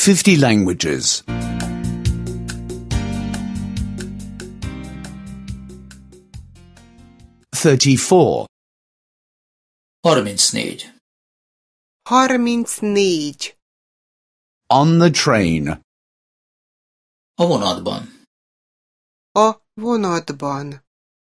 50 languages. 34. 34. 34. On the train. A vonatban. A vonatban.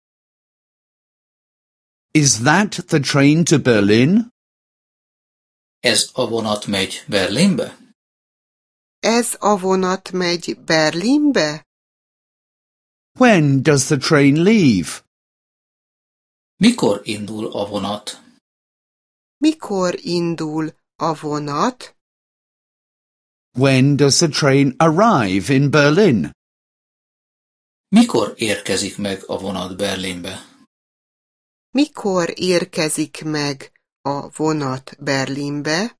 Is that the train to Berlin? Ez a vonat megy Berlinbe? Ez a vonat megy Berlinbe? When does the train leave? Mikor indul a vonat? Mikor indul a vonat? When does the train arrive in Berlin? Mikor érkezik meg a vonat Berlinbe? Mikor érkezik meg a vonat Berlinbe?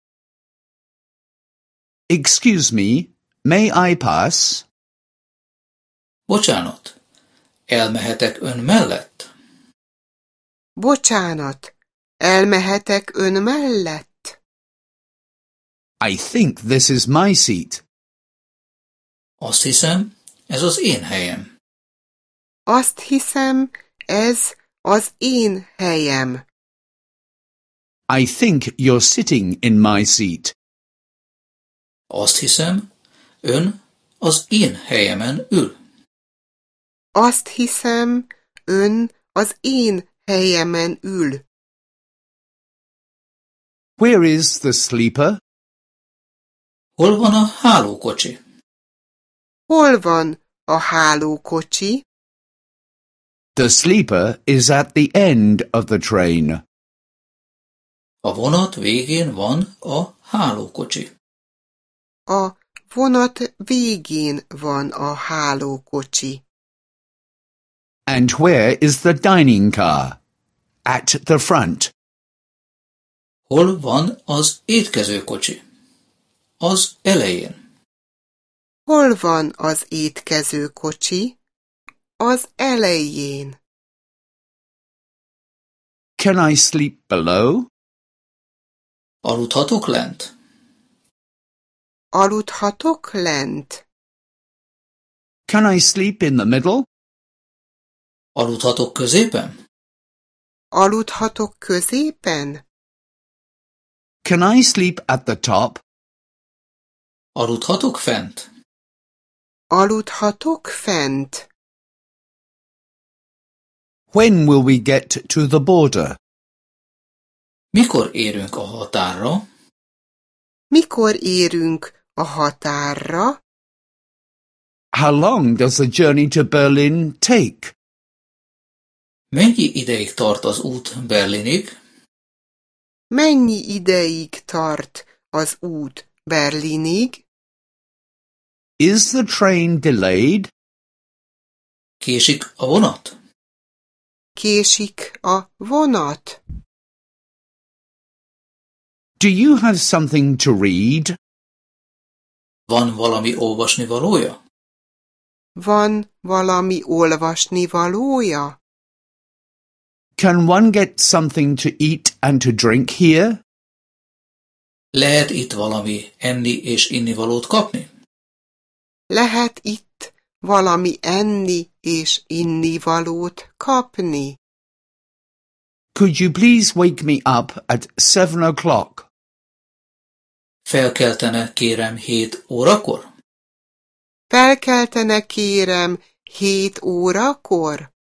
Excuse me, may I pass? Bocsánat, elmehetek ön mellett? Bocsánat, elmehetek ön mellett? I think this is my seat. Azt hiszem, ez az én helyem. Azt hiszem, ez az én helyem. I think you're sitting in my seat. Azt hiszem, ön az én helyemen ül. Azt hiszem, ön az én helyemen ül. Where is the sleeper? Hol van a hálókocsi? Hol van a hálókocsi? The sleeper is at the end of the train. A vonat végén van a hálókocsi. A vonat végén van a hálókocsi. And where is the dining car? At the front. Hol van az étkezőkocsi? Az elején. Hol van az étkezőkocsi? Az elején. Can I sleep below? Aludhatok lent? Aludhatok lent? Can I sleep in the middle? Aludhatok középen? Aludhatok középen? Can I sleep at the top? Aludhatok fent? Aludhatok fent? When will we get to the border? Mikor érünk a határra? Mikor érünk a határra? How long does the journey to Berlin take? Mennyi ideig tart az út Berlinig? Mennyi ideig tart az út Berlinig? Is the train delayed? Késik a vonat? Késik a vonat? Do you have something to read? Van valami olvasnivalója? Van valami olvasnivalója? Can one get something to eat and to drink here? Lehet itt valami enni és innivalót kapni? Lehet itt valami enni és innivalót kapni? Could you please wake me up at 7 o'clock? Felkeltene kérem 7 órakor? Felkeltene kérem 7 órakor?